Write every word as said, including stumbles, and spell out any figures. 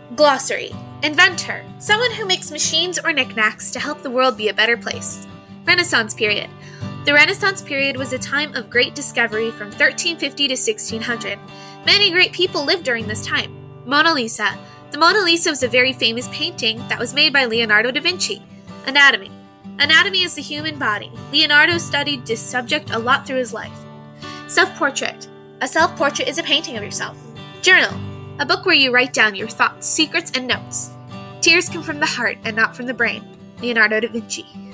Glossary. Inventor. Someone who makes machines or knickknacks to help the world be a better place. Renaissance period. The Renaissance period was a time of great discovery from thirteen fifty to sixteen hundred. Many great people lived during this time. Mona Lisa. The Mona Lisa was a very famous painting that was made by Leonardo da Vinci. Anatomy. Anatomy is the human body. Leonardo studied this subject a lot through his life. Self-portrait. A self-portrait is a painting of yourself. Journal. A book where you write down your thoughts, secrets, and notes. Tears come from the heart and not from the brain. Leonardo da Vinci.